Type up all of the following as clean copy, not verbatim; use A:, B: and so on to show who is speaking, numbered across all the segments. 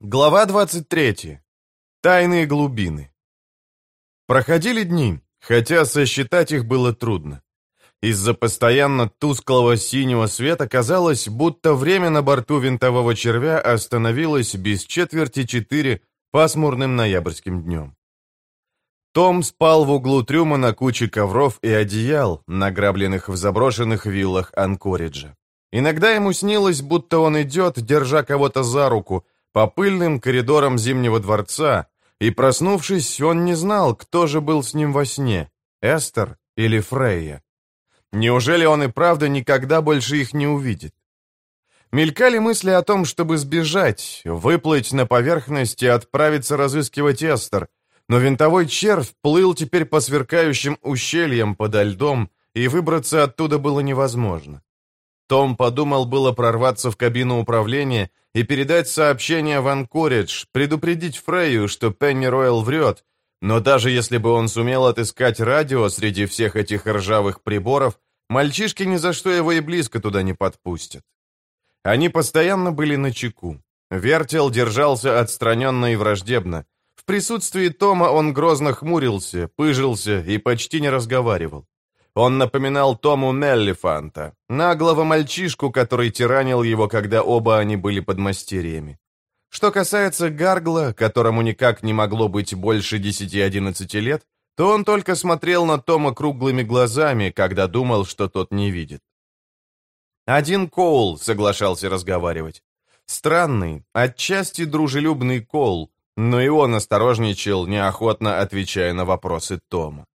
A: Глава 23. Тайные глубины. Проходили дни, хотя сосчитать их было трудно. Из-за постоянно тусклого синего света казалось, будто время на борту винтового червя остановилось без четверти 4 пасмурным ноябрьским днем. Том спал в углу трюма на куче ковров и одеял, награбленных в заброшенных виллах Анкориджа. Иногда ему снилось, будто он идет, держа кого-то за руку, по пыльным коридорам Зимнего дворца, и, проснувшись, он не знал, кто же был с ним во сне, Эстер или Фрейя. Неужели он и правда никогда больше их не увидит? Мелькали мысли о том, чтобы сбежать, выплыть на поверхность и отправиться разыскивать Эстер, но винтовой червь плыл теперь по сверкающим ущельям подо льдом, и выбраться оттуда было невозможно. Том подумал было прорваться в кабину управления и передать сообщение в Анкоридж, предупредить Фрейю, что Пенни-Ройл врет, но даже если бы он сумел отыскать радио среди всех этих ржавых приборов, мальчишки ни за что его и близко туда не подпустят. Они постоянно были начеку. Вертел держался отстраненно и враждебно. В присутствии Тома он грозно хмурился, пыжился и почти не разговаривал. Он напоминал Тому Меллифанта, наглого мальчишку, который тиранил его, когда оба они были подмастерьями. Что касается Гаргла, которому никак не могло быть больше 10-11 лет, то он только смотрел на Тома круглыми глазами, когда думал, что тот не видит. Один Коул соглашался разговаривать. Странный, отчасти дружелюбный Коул, но и он осторожничал, неохотно отвечая на вопросы Тома.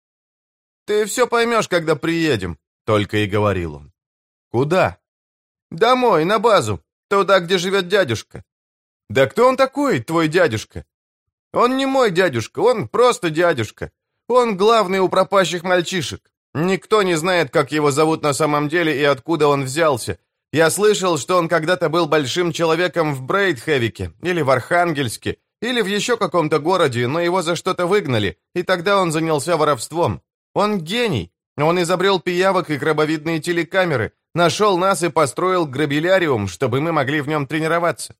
A: «Ты все поймешь, когда приедем», — только и говорил он. «Куда?» «Домой, на базу, туда, где живет дядюшка». «Да кто он такой, твой дядюшка?» «Он не мой дядюшка, он просто дядюшка. Он главный у пропащих мальчишек. Никто не знает, как его зовут на самом деле и откуда он взялся. Я слышал, что он когда-то был большим человеком в Брейдхевике, или в Архангельске, или в еще каком-то городе, но его за что-то выгнали, и тогда он занялся воровством. Он гений. Он изобрел пиявок и крабовидные телекамеры, нашел нас и построил грабеляриум, чтобы мы могли в нем тренироваться».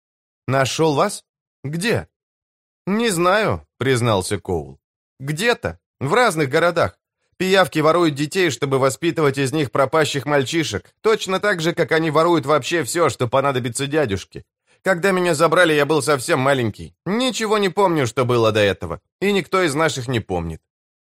A: «Нашел вас? Где?» «Не знаю», — признался Коул. «Где-то, в разных городах. Пиявки воруют детей, чтобы воспитывать из них пропащих мальчишек, точно так же, как они воруют вообще все, что понадобится дядюшке. Когда меня забрали, я был совсем маленький. Ничего не помню, что было до этого, и никто из наших не помнит».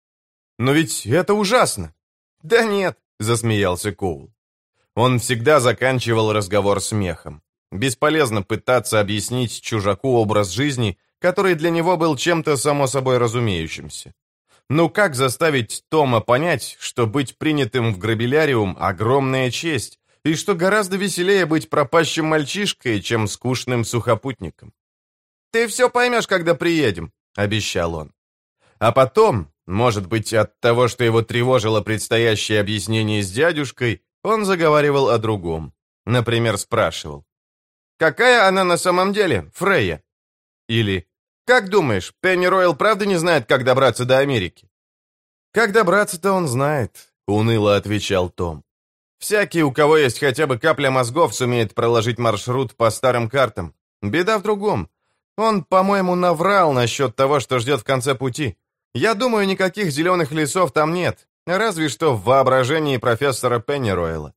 A: «Но ведь это ужасно!» «Да нет», — засмеялся Коул. Он всегда заканчивал разговор смехом. Бесполезно пытаться объяснить чужаку образ жизни, который для него был чем-то само собой разумеющимся. Ну как заставить Тома понять, что быть принятым в грабеляриум — огромная честь, и что гораздо веселее быть пропащим мальчишкой, чем скучным сухопутником? «Ты все поймешь, когда приедем», — обещал он. А потом, может быть, от того, что его тревожило предстоящее объяснение с дядюшкой, он заговаривал о другом. Например, спрашивал: «Какая она на самом деле, Фрейя?» Или: «Как думаешь, Пенни-Ройл правда не знает, как добраться до Америки?» «Как добраться-то он знает», — уныло отвечал Том. «Всякий, у кого есть хотя бы капля мозгов, сумеет проложить маршрут по старым картам. Беда в другом. Он, по-моему, наврал насчет того, что ждет в конце пути. Я думаю, никаких зеленых лесов там нет, разве что в воображении профессора Пенни-Ройла».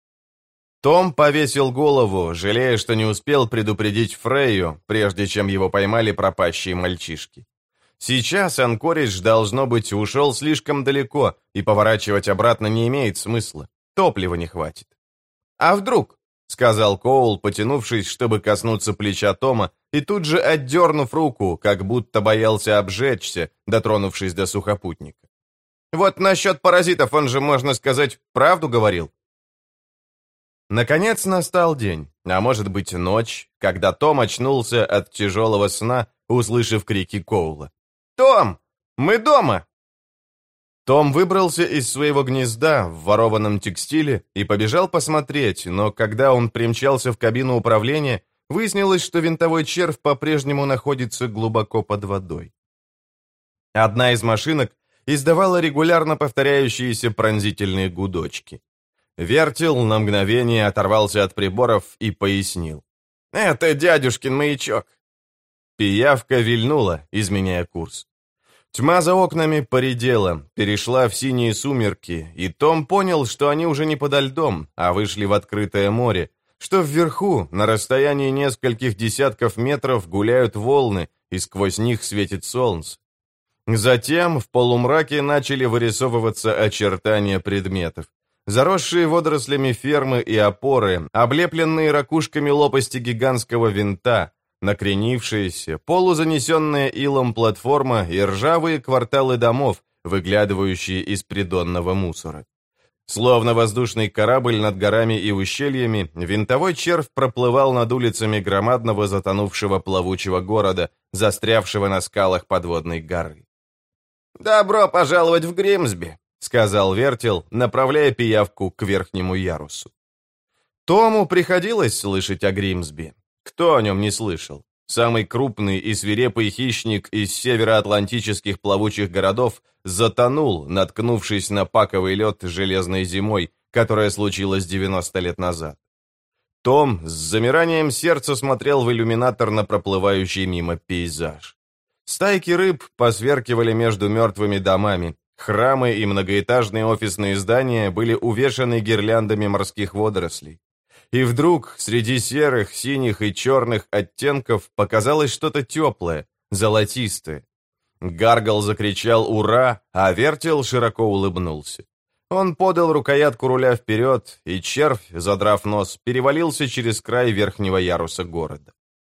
A: Том повесил голову, жалея, что не успел предупредить Фрейю, прежде чем его поймали пропащие мальчишки. Сейчас Анкоридж, должно быть, ушел слишком далеко, и поворачивать обратно не имеет смысла. Топлива не хватит. «А вдруг?» — сказал Коул, потянувшись, чтобы коснуться плеча Тома, и тут же отдернув руку, как будто боялся обжечься, дотронувшись до сухопутника. «Вот насчет паразитов он же, можно сказать, правду говорил». Наконец настал день, а может быть ночь, когда Том очнулся от тяжелого сна, услышав крики Коула. «Том, мы дома!» Том выбрался из своего гнезда в ворованном текстиле и побежал посмотреть, но когда он примчался в кабину управления, выяснилось, что винтовой червь по-прежнему находится глубоко под водой. Одна из машинок издавала регулярно повторяющиеся пронзительные гудочки. Вертел на мгновение оторвался от приборов и пояснил. Это дядюшкин маячок». Пиявка вильнула, изменяя курс. Тьма за окнами поредела, перешла в синие сумерки, и Том понял, что они уже не подо льдом, а вышли в открытое море, что вверху, на расстоянии нескольких десятков метров, гуляют волны, и сквозь них светит солнце. Затем в полумраке начали вырисовываться очертания предметов. Заросшие водорослями фермы и опоры, облепленные ракушками лопасти гигантского винта, накренившаяся, полузанесенная илом платформа и ржавые кварталы домов, выглядывающие из придонного мусора. Словно воздушный корабль над горами и ущельями, винтовой червь проплывал над улицами громадного затонувшего плавучего города, застрявшего на скалах подводной горы. «Добро пожаловать в Гримсби», — сказал Вертел, направляя пиявку к верхнему ярусу. Тому приходилось слышать о Гримсби. Кто о нем не слышал? Самый крупный и свирепый хищник из североатлантических плавучих городов затонул, наткнувшись на паковый лед железной зимой, которая случилась 90 лет назад. Том с замиранием сердца смотрел в иллюминатор на проплывающий мимо пейзаж. Стайки рыб посверкивали между мертвыми домами, храмы и многоэтажные офисные здания были увешаны гирляндами морских водорослей. И вдруг среди серых, синих и черных оттенков показалось что-то теплое, золотистое. Гаргал закричал «Ура!», а Вертел широко улыбнулся. Он подал рукоятку руля вперед, и червь, задрав нос, перевалился через край верхнего яруса города.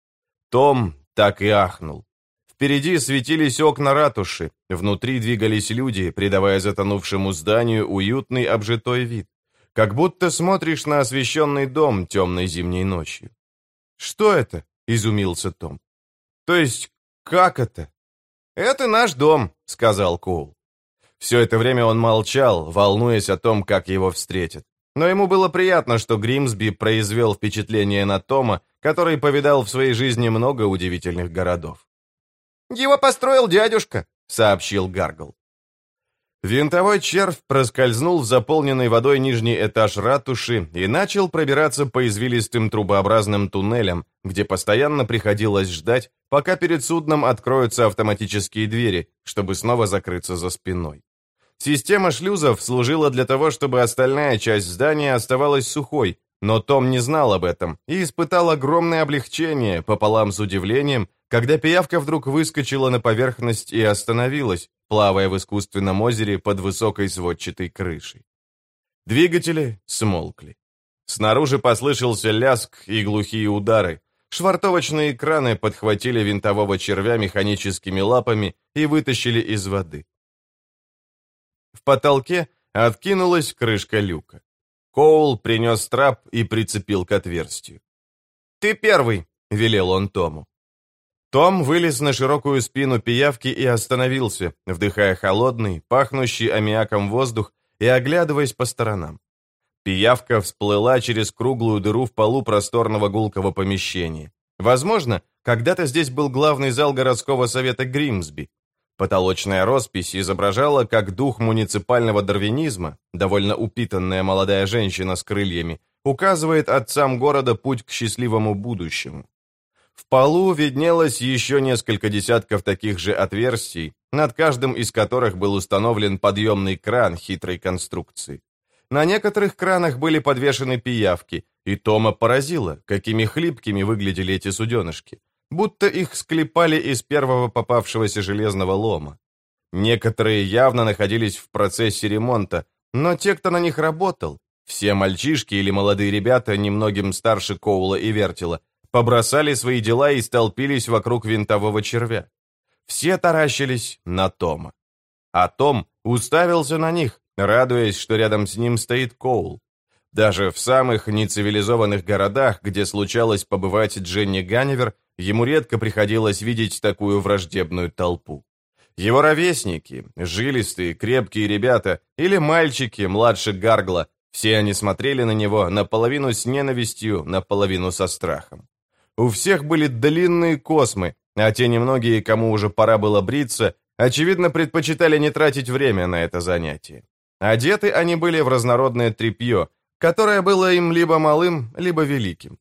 A: Том так и ахнул. Впереди светились окна ратуши, внутри двигались люди, придавая затонувшему зданию уютный обжитой вид. Как будто смотришь на освещенный дом темной зимней ночью. «Что это?» — изумился Том. «То есть, как это?» «Это наш дом», — сказал Коул. Все это время он молчал, волнуясь о том, как его встретят. Но ему было приятно, что Гримсби произвел впечатление на Тома, который повидал в своей жизни много удивительных городов. «Его построил дядюшка», — сообщил Гаргл. Винтовой червь проскользнул в заполненный водой нижний этаж ратуши и начал пробираться по извилистым трубообразным туннелям, где постоянно приходилось ждать, пока перед судном откроются автоматические двери, чтобы снова закрыться за спиной. Система шлюзов служила для того, чтобы остальная часть здания оставалась сухой, но Том не знал об этом и испытал огромное облегчение пополам с удивлением, когда пиявка вдруг выскочила на поверхность и остановилась, плавая в искусственном озере под высокой сводчатой крышей. Двигатели смолкли. Снаружи послышался лязг и глухие удары. Швартовочные краны подхватили винтового червя механическими лапами и вытащили из воды. В потолке откинулась крышка люка. Коул принес трап и прицепил к отверстию. «Ты первый», — велел он Тому. Том вылез на широкую спину пиявки и остановился, вдыхая холодный, пахнущий аммиаком воздух и оглядываясь по сторонам. Пиявка всплыла через круглую дыру в полу просторного гулкого помещения. Возможно, когда-то здесь был главный зал городского совета Гримсби. Потолочная роспись изображала, как дух муниципального дарвинизма, довольно упитанная молодая женщина с крыльями, указывает отцам города путь к счастливому будущему. В полу виднелось еще несколько десятков таких же отверстий, над каждым из которых был установлен подъемный кран хитрой конструкции. На некоторых кранах были подвешены пиявки, и Тома поразило, какими хлипкими выглядели эти суденышки, будто их склепали из первого попавшегося железного лома. Некоторые явно находились в процессе ремонта, но те, кто на них работал, все мальчишки или молодые ребята, немногим старше Коула и Вертела, побросали свои дела и столпились вокруг винтового червя. Все таращились на Тома. А Том уставился на них, радуясь, что рядом с ним стоит Коул. Даже в самых нецивилизованных городах, где случалось побывать Дженни Ганнивер, ему редко приходилось видеть такую враждебную толпу. Его ровесники, жилистые, крепкие ребята или мальчики младше Гаргла, все они смотрели на него наполовину с ненавистью, наполовину со страхом. У всех были длинные космы, а те немногие, кому уже пора было бриться, очевидно, предпочитали не тратить время на это занятие. Одеты они были в разнородное тряпье, которое было им либо малым, либо великим.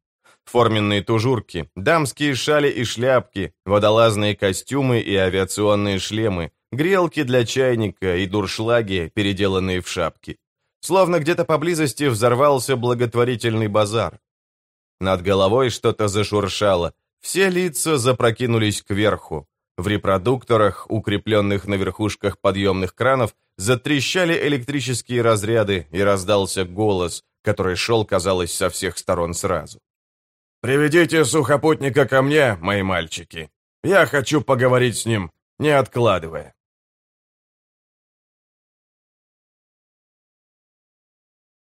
A: Форменные тужурки, дамские шали и шляпки, водолазные костюмы и авиационные шлемы, грелки для чайника и дуршлаги, переделанные в шапки. Словно где-то поблизости взорвался благотворительный базар. Над головой что-то зашуршало, все лица запрокинулись кверху. В репродукторах, укрепленных на верхушках подъемных кранов, затрещали электрические разряды, и раздался голос, который шел, казалось, со всех сторон сразу. «Приведите сухопутника ко мне, мои мальчики. Я хочу поговорить с ним, не откладывая».